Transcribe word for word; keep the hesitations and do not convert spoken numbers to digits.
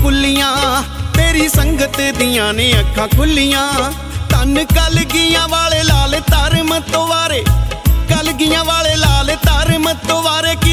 फुलियां तेरी संगत दियां ने अखां खुलियां। तन कलगियां वाले लाल तार मतवारे, कलगियां वाले लाल तार मतवारे।